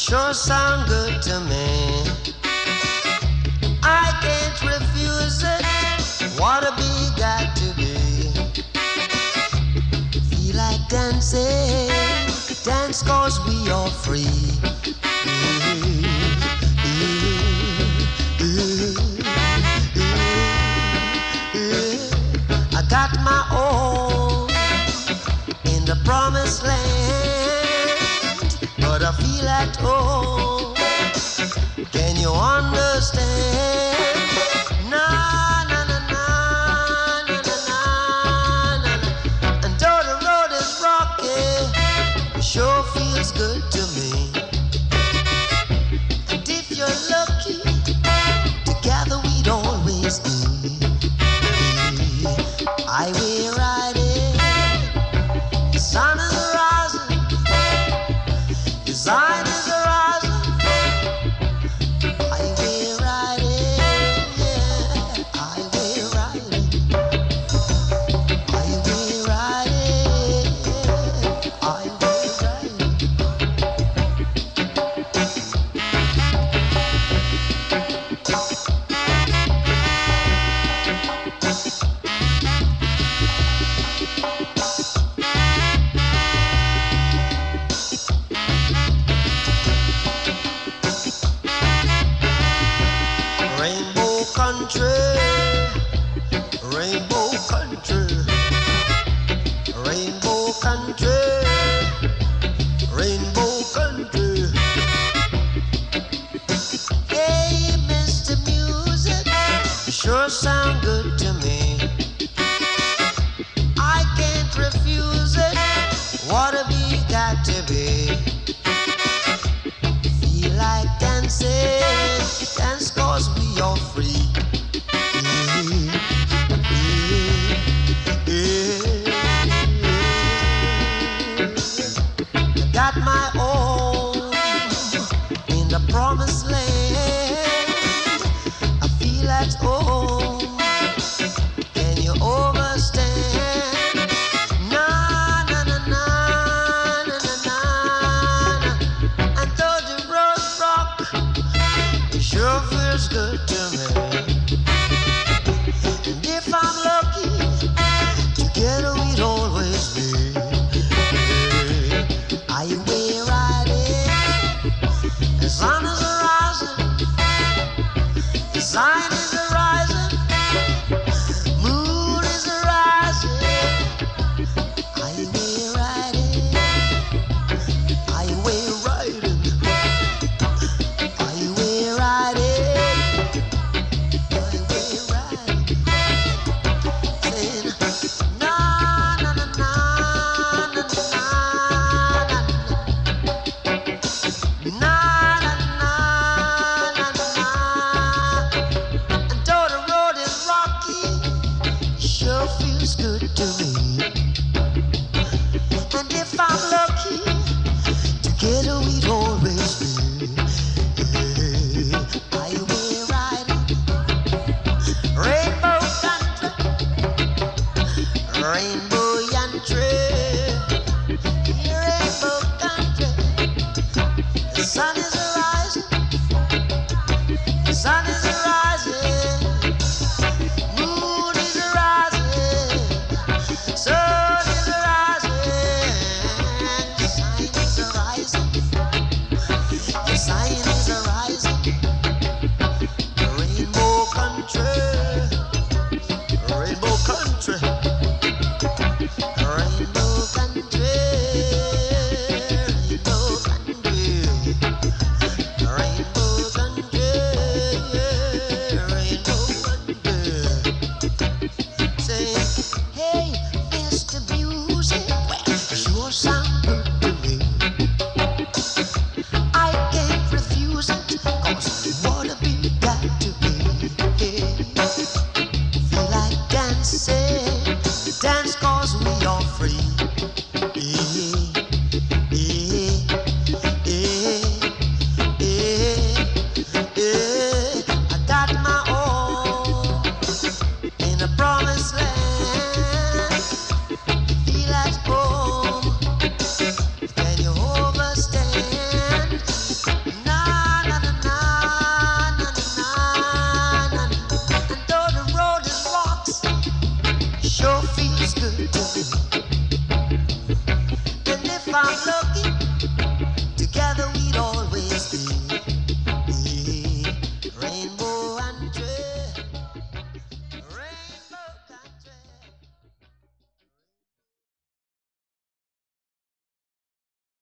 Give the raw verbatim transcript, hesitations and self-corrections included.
sure sound good to me. I can't refuse it. What a big got to be. Feel like dancing, dance cause we are free. I got my own in the promised land, but I feel at home. Can you understand? Na na na na na na na na. And though the road is rocky, it sure feels good to me. And if you're lucky, together we'd always be. Highway riding, the sun is rising, the sun is rising. Highway riding, yeah, highway riding, highway riding, yeah, highway riding. Rainbow country, rainbow country, rainbow country, rainbow country. Hey, Mister Music, you sure sound good to me. I can't refuse it. What have we got to be? Feel like dancing, dance cause we are free. I got my own